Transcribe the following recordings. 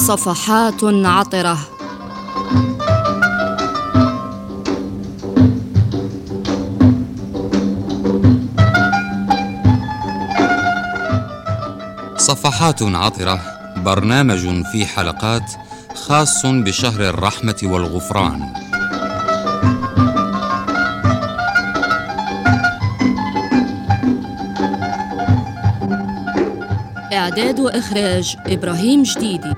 صفحات عطرة. صفحات عطرة برنامج في حلقات خاص بشهر الرحمة والغفران. إعداد وإخراج إبراهيم جديدي.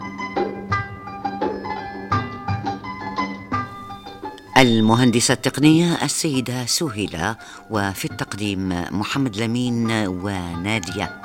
المهندسة التقنية السيدة سهيلة، وفي التقديم محمد لمين ونادية.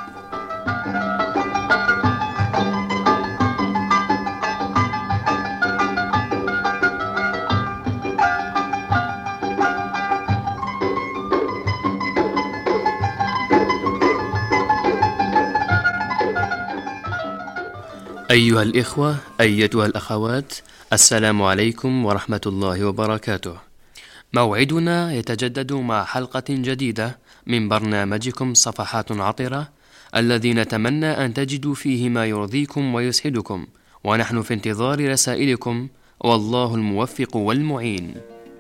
أيها الإخوة، أيتها الأخوات، السلام عليكم ورحمة الله وبركاته. موعدنا يتجدد مع حلقة جديدة من برنامجكم صفحات عطرة، الذي نتمنى أن تجدوا فيه ما يرضيكم ويسعدكم، ونحن في انتظار رسائلكم، والله الموفق والمعين.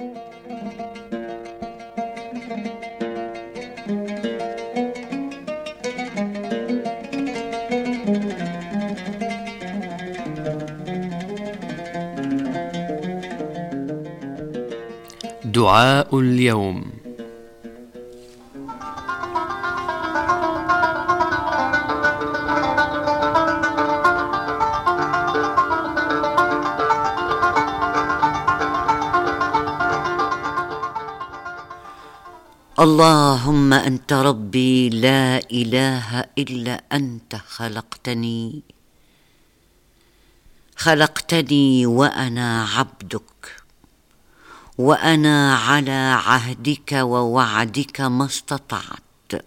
دعاء اليوم. اللهم أنت ربي لا إله إلا أنت، خلقتني وأنا عبدك، وأنا على عهدك ووعدك ما استطعت.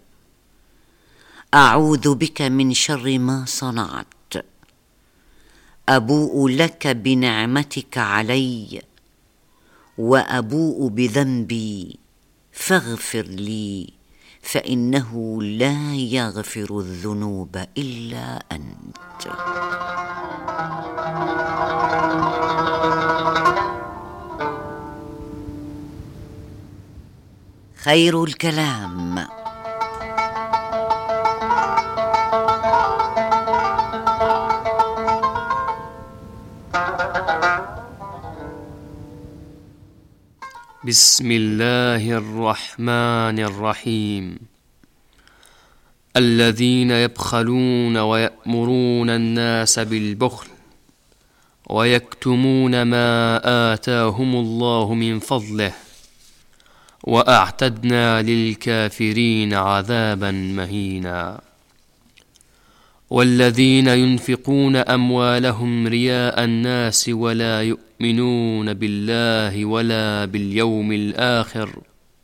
أعوذ بك من شر ما صنعت. أبوء لك بنعمتك علي، وأبوء بذنبي، فاغفر لي، فإنه لا يغفر الذنوب إلا أنت. خير الكلام بسم الله الرحمن الرحيم. الذين يبخلون ويأمرون الناس بالبخل ويكتمون ما آتاهم الله من فضله، وأعتدنا للكافرين عذابا مهينا. والذين ينفقون أموالهم رياء الناس ولا يؤمنون بالله ولا باليوم الآخر،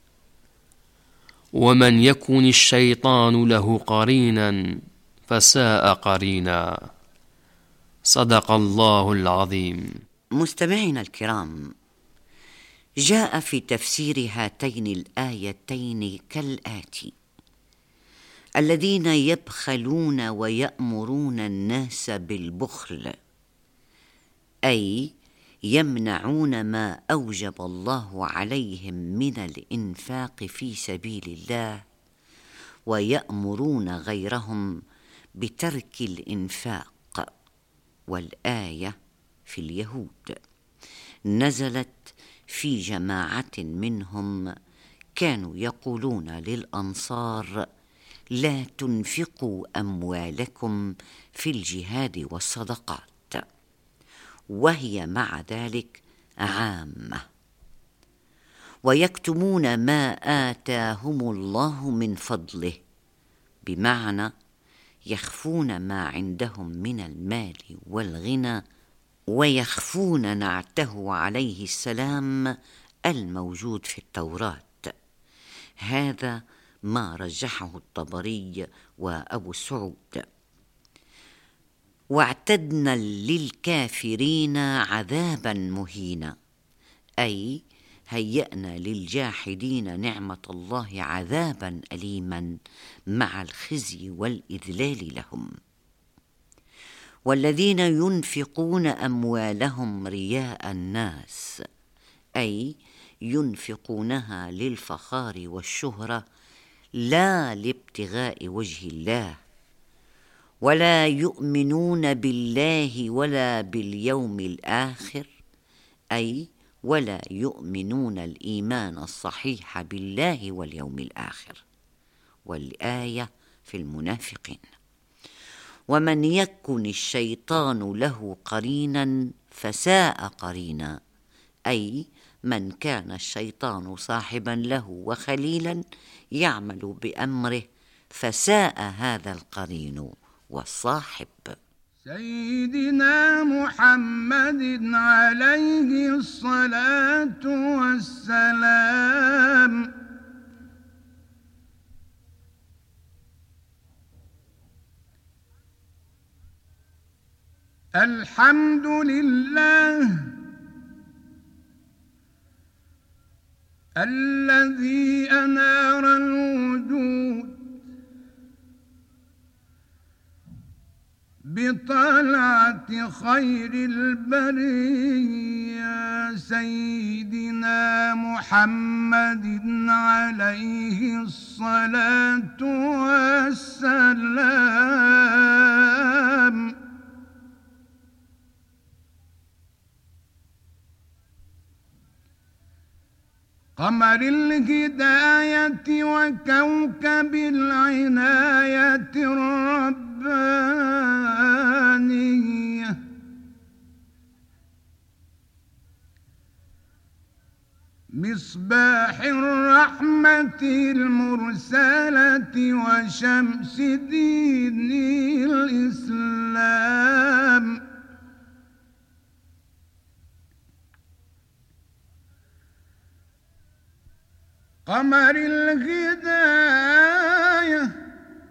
ومن يكن الشيطان له قرينا فساء قرينا. صدق الله العظيم. مستمعينا الكرام، جاء في تفسير هاتين الآيتين كالآتي: الذين يبخلون ويأمرون الناس بالبخل، أي يمنعون ما أوجب الله عليهم من الإنفاق في سبيل الله، ويأمرون غيرهم بترك الإنفاق. والآية في اليهود، نزلت في جماعة منهم كانوا يقولون للأنصار: لا تنفقوا أموالكم في الجهاد والصدقات، وهي مع ذلك عامة. ويكتمون ما آتاهم الله من فضله، بمعنى يخفون ما عندهم من المال والغنى، ويخفون نعته عليه السلام الموجود في التوراة. هذا ما رجحه الطبري وأبو سعود. واعتدنا للكافرين عذابا مهينا، أي هيأنا للجاحدين نعمة الله عذابا أليما مع الخزي والإذلال لهم. والذين ينفقون أموالهم رياء الناس، أي ينفقونها للفخار والشهرة لا لابتغاء وجه الله، ولا يؤمنون بالله ولا باليوم الآخر، أي ولا يؤمنون الإيمان الصحيح بالله واليوم الآخر. والآية في المنافقين. ومن يكن الشيطان له قرينا فساء قرينا، أي من كان الشيطان صاحبا له وخليلا يعمل بأمره فساء هذا القرين والصاحب. سيدنا محمد عليه الصلاة والسلام الحمد لله الذي أنار الوجود بطلعة خير البرية سيدنا محمد عليه الصلاة والسلام. قمر الهداية وكوكب العناية الربانية، مصباح الرحمة المرسلة وشمس دين الإسلام. قمر الهداية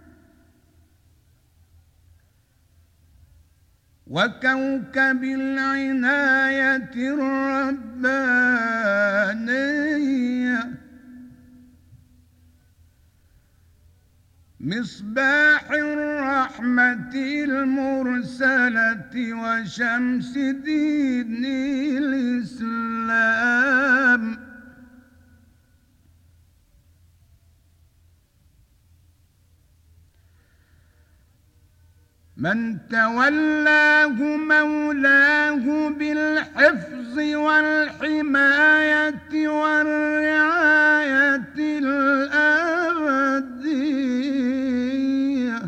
وكوكب العناية الربانية، مصباح الرحمة المرسلة وشمس دين الإسلام. من تولاه مولاه بالحفظ والحماية والرعاية الأبدية،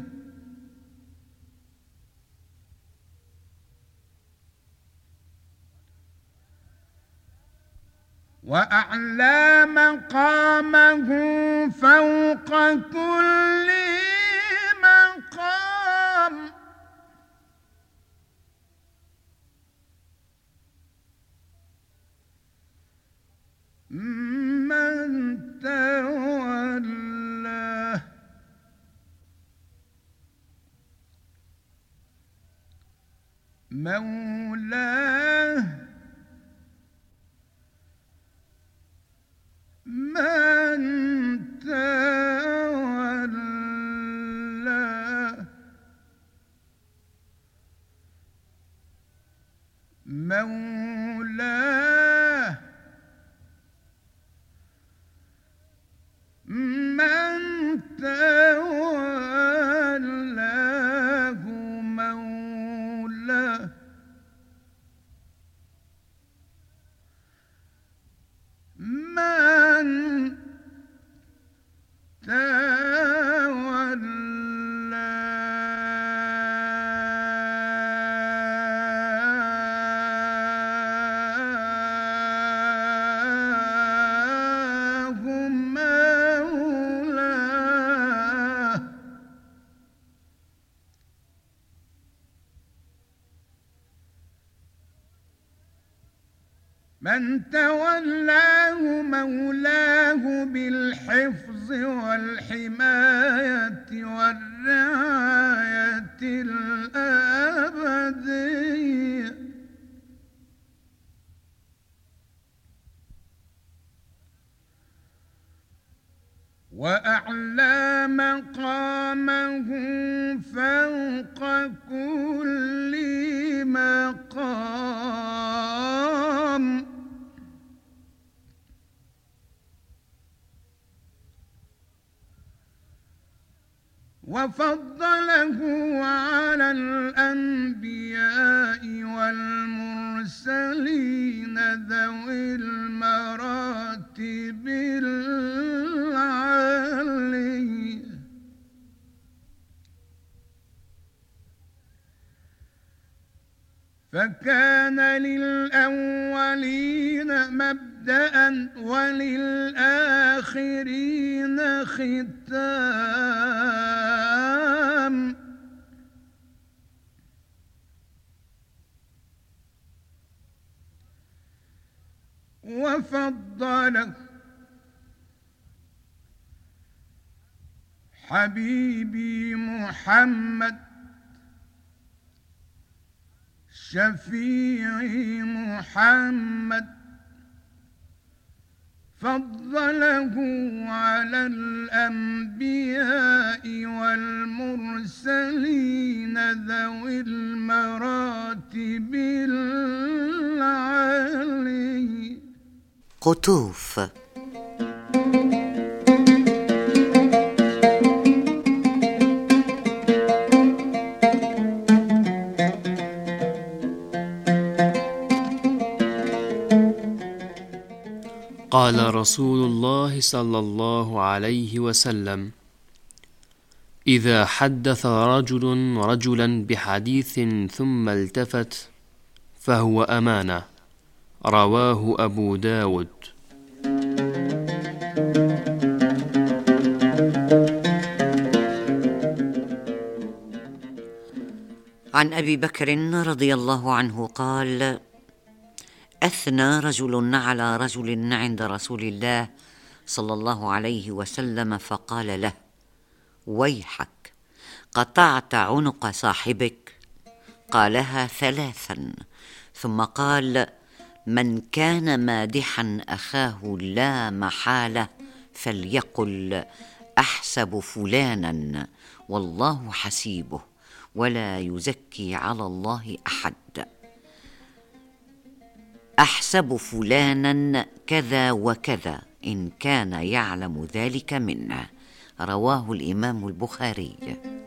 وأعلى مقامه فوق كل مقام، من تولاه مولاه من تولاه مولاه من تولاه مولاه من تولاه مولاه. من تولاه مولاه بالحفظ والحماية والرعاية الأبدية، وأعلى مقام مقامه فوق كل مقام، وفضله على الأنبياء والمرسلين ذوي المراتب العالية، فكان للأولين مبدأ وللآخرين ختام، وفضله حبيبي محمد شفيعي محمد، فضله على الأنبياء والمرسلين ذوي المراتب العالية. قطوف. قال رسول الله صلى الله عليه وسلم: إذا حدث رجل رجلا بحديث ثم التفت فهو أمانة. رواه أبو داود. عن أبي بكر رضي الله عنه قال: أثنى رجل على رجل عند رسول الله صلى الله عليه وسلم فقال له: ويحك، قطعت عنق صاحبك. قالها 3، ثم قال: من كان مادحا أخاه لا محالة فليقل: أحسب فلانا والله حسيبه ولا يزكي على الله أحد. أحسب فلانا كذا وكذا إن كان يعلم ذلك منا. رواه الإمام البخاري.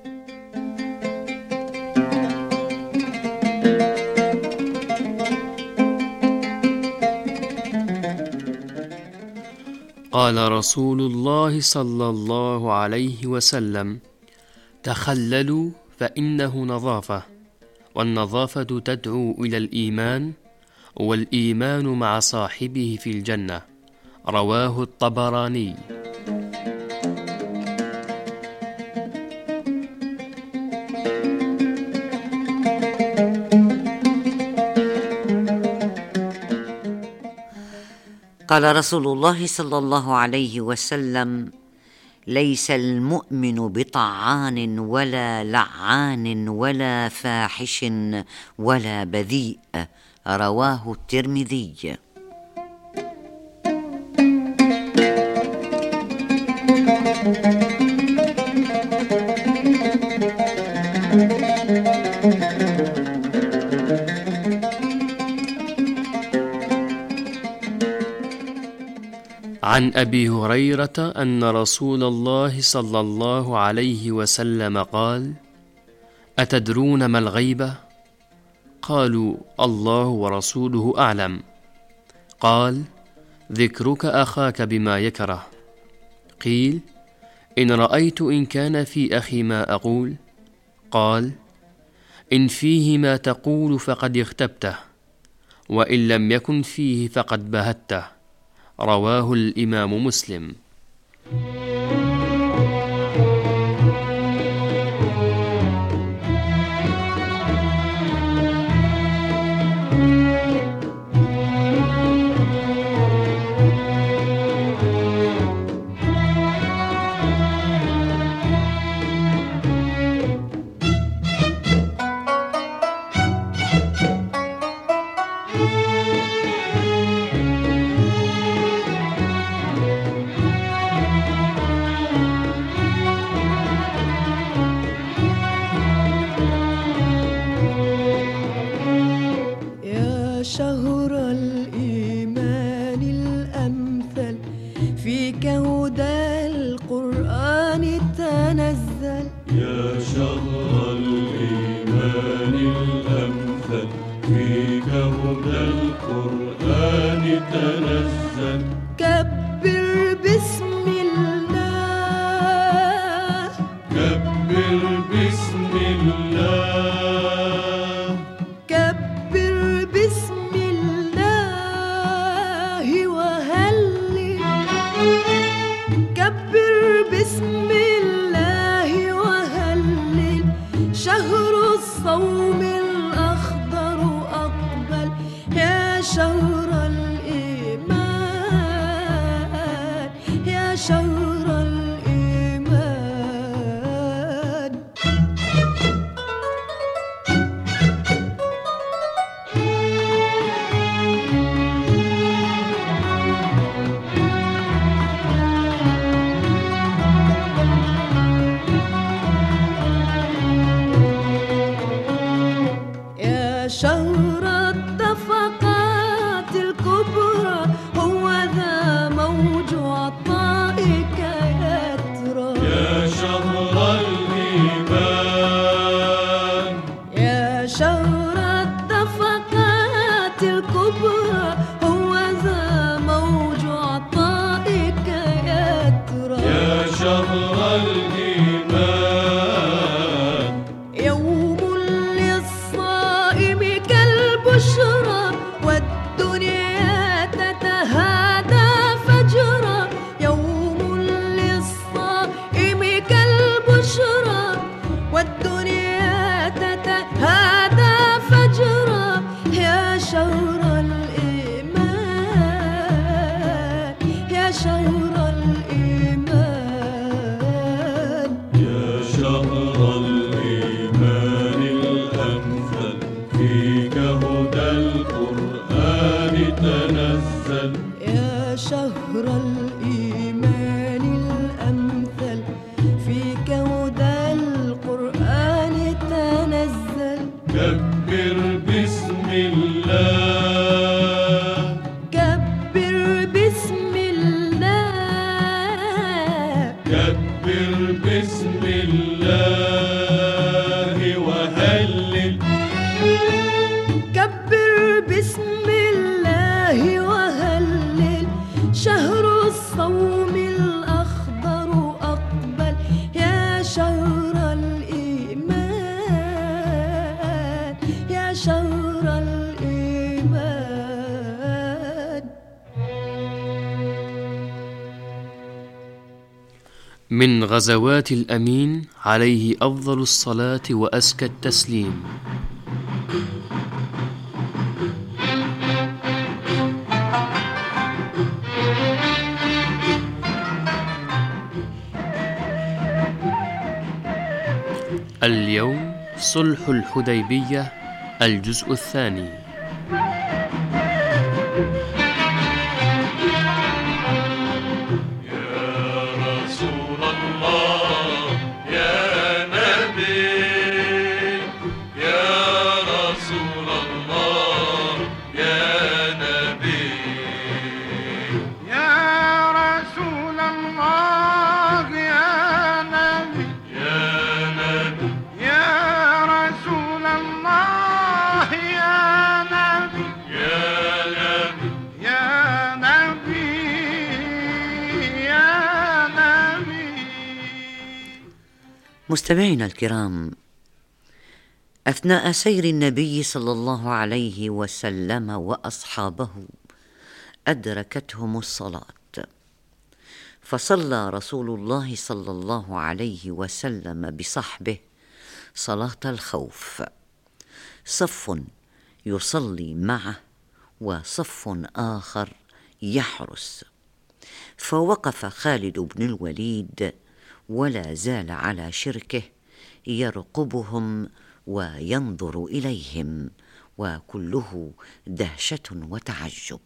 قال رسول الله صلى الله عليه وسلم: تخللوا فإنه نظافة، والنظافة تدعو إلى الإيمان، والإيمان مع صاحبه في الجنة. رواه الطبراني. قال رسول الله صلى الله عليه وسلم: ليس المؤمن بطعان ولا لعان ولا فاحش ولا بذيء. رواه الترمذي. عن أبي هريرة أن رسول الله صلى الله عليه وسلم قال: أتدرون ما الغيبة؟ قالوا: الله ورسوله أعلم. قال: ذكرك أخاك بما يكره. قيل: إن رأيت إن كان في أخي ما أقول. قال: إن فيه ما تقول فقد اغتبته، وإن لم يكن فيه فقد بهته. رواه الإمام مسلم. هدى القرآن تنزل. يا شهر الإيمان الأمثل فيك هدى القرآن تنزل. كبر بسم الله، كبر بسم الله، كبر بسم الله وهلل. كبر بسم الله وهلل، شهر الصوم الأخضر أقبل. يا شهر الإيمان، يا شهر الإيمان. يا شهر الدفقات الكبرى، هو ذا موج عطائك يترى. يا شهر الإيمان، يا شهر الدفقات الكبرى، هو ذا موج عطائك يترى. يا شهر الإيمان، يوم للصائم كالبشرى، والدنيا تتهادى فجرا. يوم للصائم كالبشرى، والدنيا تتهادى فجرا. يا شهر الإيمان، يا شهر الإيمان. يا شهر الإيمان الأمثل فيك هدى القرآن تنزل. يا شهر الإيمان الأمثل فيك هدى القرآن تنزل. كبر بسم الله، كبر بسم الله، كبر بسم الله وهلل. كبر بسم الله وهلل، شهر الصوم الأخضر أقبل. يا شهر الإيمان، يا شهر الإيمان. من غزوات الأمين عليه أفضل الصلاة وأزكى التسليم. اليوم صلح الحديبية الجزء الثاني. مستمعينا الكرام، أثناء سير النبي صلى الله عليه وسلم وأصحابه أدركتهم الصلاة، فصلى رسول الله صلى الله عليه وسلم بصحبه صلاة الخوف، صف يصلي معه وصف آخر يحرس. فوقف خالد بن الوليد ولا زال على شركه يرقبهم وينظر إليهم، وكله دهشة وتعجب.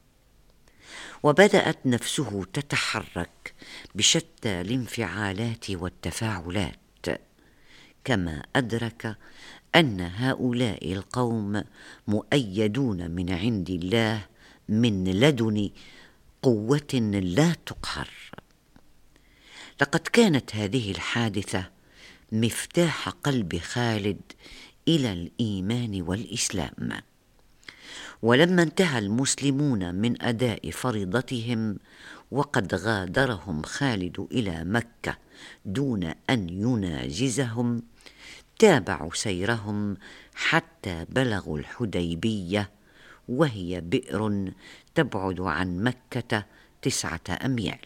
وبدأت نفسه تتحرك بشتى الانفعالات والتفاعلات، كما أدرك أن هؤلاء القوم مؤيدون من عند الله من لدن قوة لا تقهر. لقد كانت هذه الحادثة مفتاح قلب خالد إلى الإيمان والإسلام. ولما انتهى المسلمون من أداء فريضتهم وقد غادرهم خالد إلى مكة دون أن يناجزهم، تابعوا سيرهم حتى بلغوا الحديبية، وهي بئر تبعد عن مكة 9 أميال.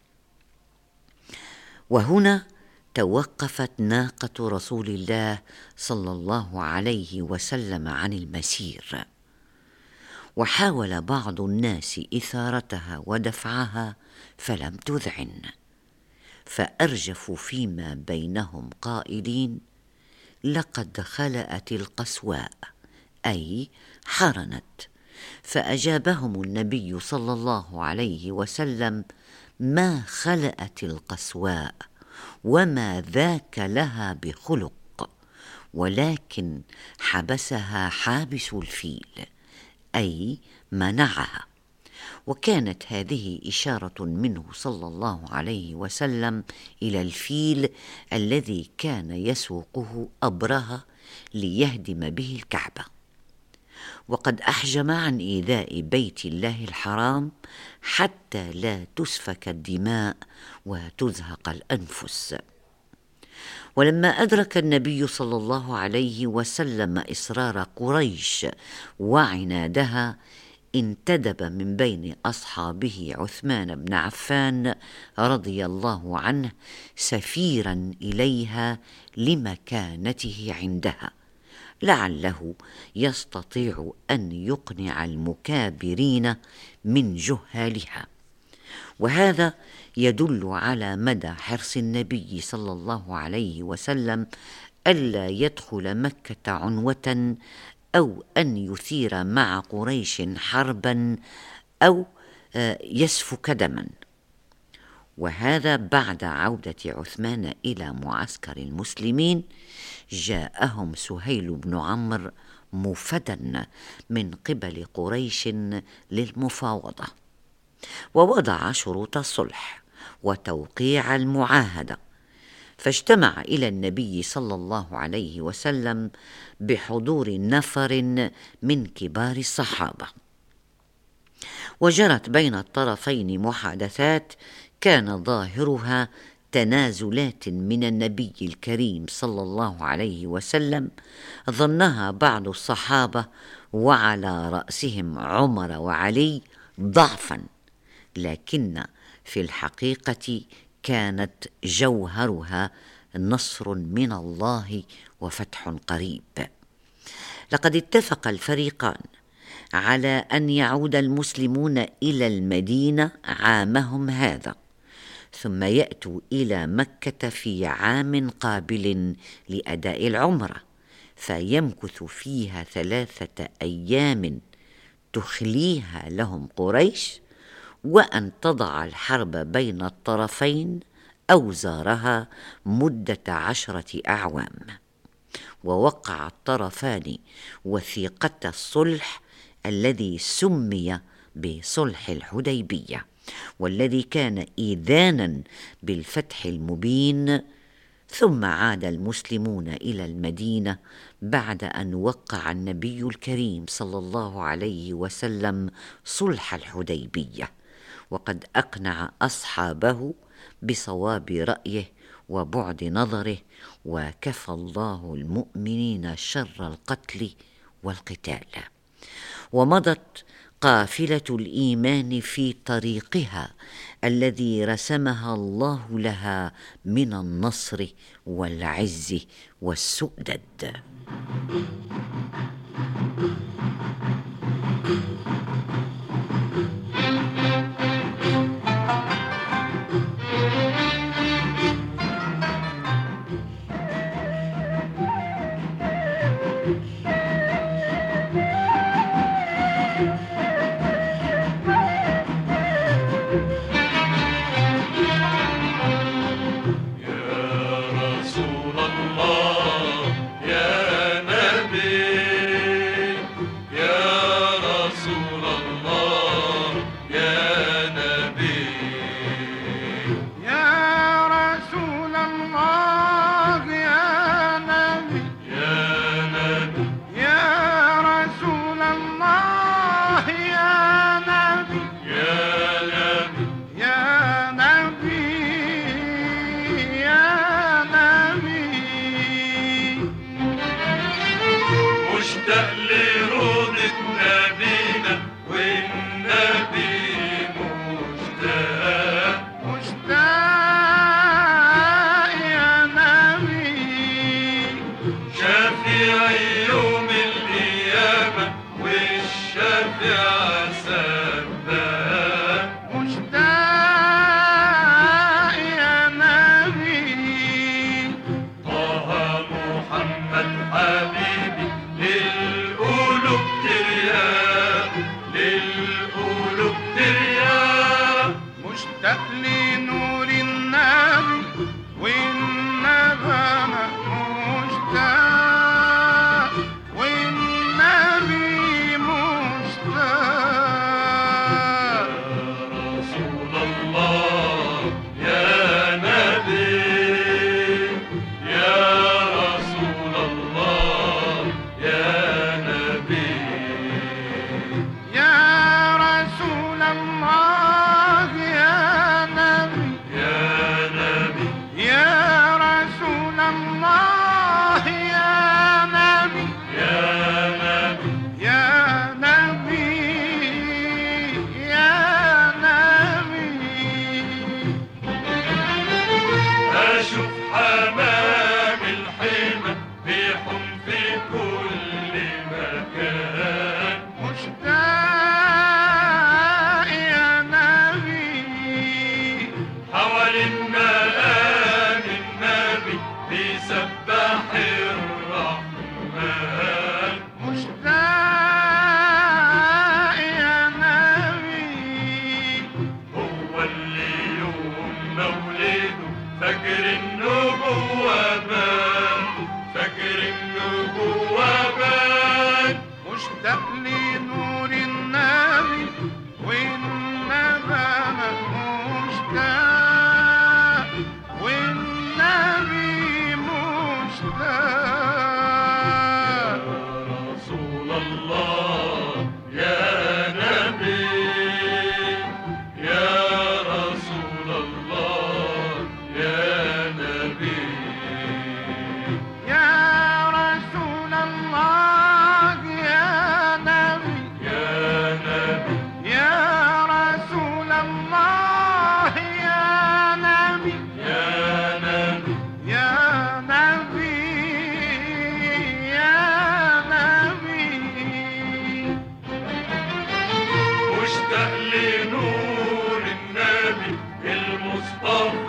وهنا توقفت ناقة رسول الله صلى الله عليه وسلم عن المسير، وحاول بعض الناس إثارتها ودفعها فلم تذعن، فأرجفوا فيما بينهم قائلين: لقد خلأت القسواء، أي حرنت. فأجابهم النبي صلى الله عليه وسلم: ما خلأت القسواء، وما ذاك لها بخلق، ولكن حبسها حابس الفيل، أي منعها. وكانت هذه إشارة منه صلى الله عليه وسلم إلى الفيل الذي كان يسوقه أبرهة ليهدم به الكعبة، وقد أحجم عن إيذاء بيت الله الحرام حتى لا تسفك الدماء وتزهق الأنفس. ولما أدرك النبي صلى الله عليه وسلم إصرار قريش وعنادها، انتدب من بين أصحابه عثمان بن عفان رضي الله عنه سفيرا إليها لمكانته عندها، لعله يستطيع أن يقنع المكابرين من جهالها. وهذا يدل على مدى حرص النبي صلى الله عليه وسلم ألا يدخل مكة عنوة، أو أن يثير مع قريش حربا، أو يسفك دما. وهذا بعد عودة عثمان إلى معسكر المسلمين جاءهم سهيل بن عمرو مفدا من قبل قريش للمفاوضة، ووضع شروط الصلح وتوقيع المعاهدة، فاجتمع إلى النبي صلى الله عليه وسلم بحضور نفر من كبار الصحابة. وجرت بين الطرفين محادثات كان ظاهرها تنازلات من النبي الكريم صلى الله عليه وسلم ظنها بعض الصحابة وعلى رأسهم عمر وعلي ضعفا، لكن في الحقيقة كانت جوهرها نصر من الله وفتح قريب. لقد اتفق الفريقان على أن يعود المسلمون إلى المدينة عامهم هذا، ثم يأتوا إلى مكة في عام قابل لأداء العمرة، فيمكث فيها 3 أيام تخليها لهم قريش، وأن تضع الحرب بين الطرفين أوزارها مدة 10 أعوام. ووقع الطرفان وثيقة الصلح الذي سمي بصلح الحديبية، والذي كان إذانا بالفتح المبين. ثم عاد المسلمون إلى المدينة بعد أن وقع النبي الكريم صلى الله عليه وسلم صلح الحديبية، وقد أقنع أصحابه بصواب رأيه وبعد نظره، وكفى الله المؤمنين شر القتل والقتال. ومضت قافلة الإيمان في طريقها الذي رسمها الله لها من النصر والعز والسؤدد. يا رسول الله يا نبي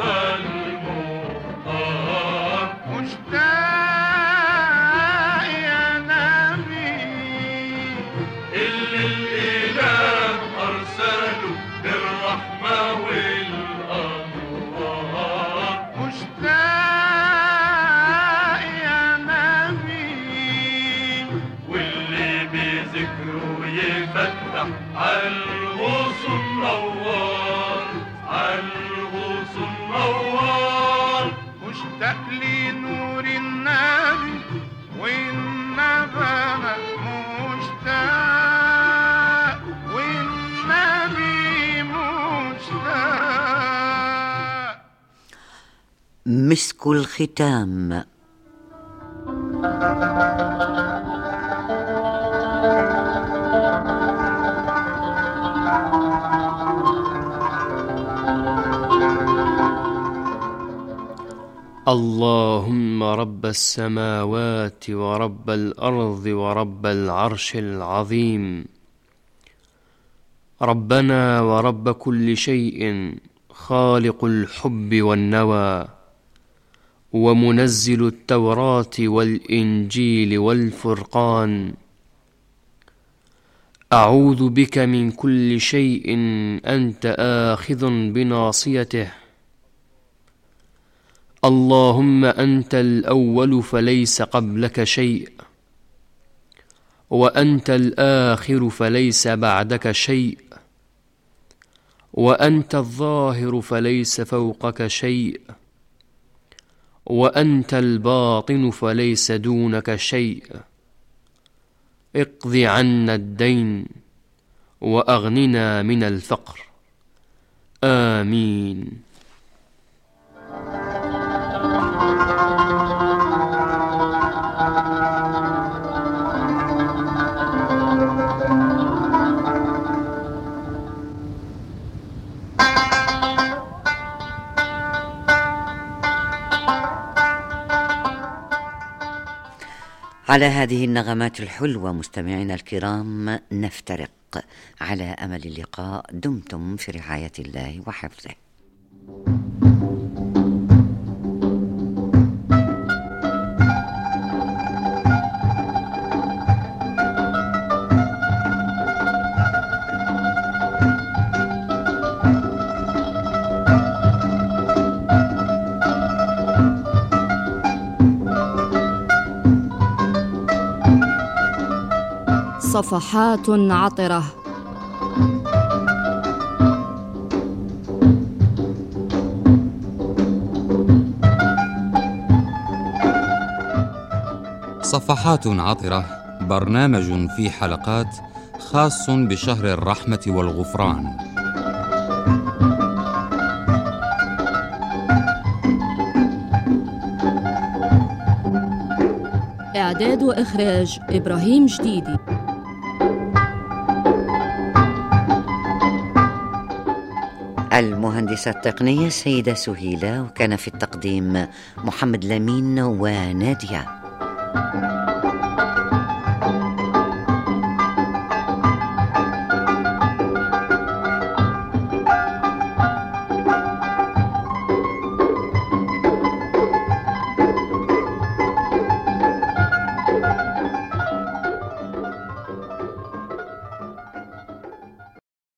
المختار مشتاق يا نبي اللي الإله أرسله بالرحمة والأنوار مشتاق يا نبي واللي بذكره يفتح عالغوص النوار عالغوص النوار مشتاق لنور النبي والنبأ مشتاق والنبي مشتاق. مسك الختام. اللهم رب السماوات ورب الأرض ورب العرش العظيم، ربنا ورب كل شيء، خالق الحب والنوى، ومنزل التوراة والإنجيل والفرقان، أعوذ بك من كل شيء أنت آخذ بناصيته. اللهم أنت الأول فليس قبلك شيء، وأنت الآخر فليس بعدك شيء، وأنت الظاهر فليس فوقك شيء، وأنت الباطن فليس دونك شيء. اقض عنا الدين وأغننا من الفقر. آمين. على هذه النغمات الحلوة مستمعينا الكرام نفترق، على أمل اللقاء. دمتم في رعاية الله وحفظه. صفحات عطرة. صفحات عطرة برنامج في حلقات خاص بشهر الرحمة والغفران. إعداد وإخراج إبراهيم جديدي. المهندسة التقنية السيدة سهيلة، وكان في التقديم محمد لمين ونادية.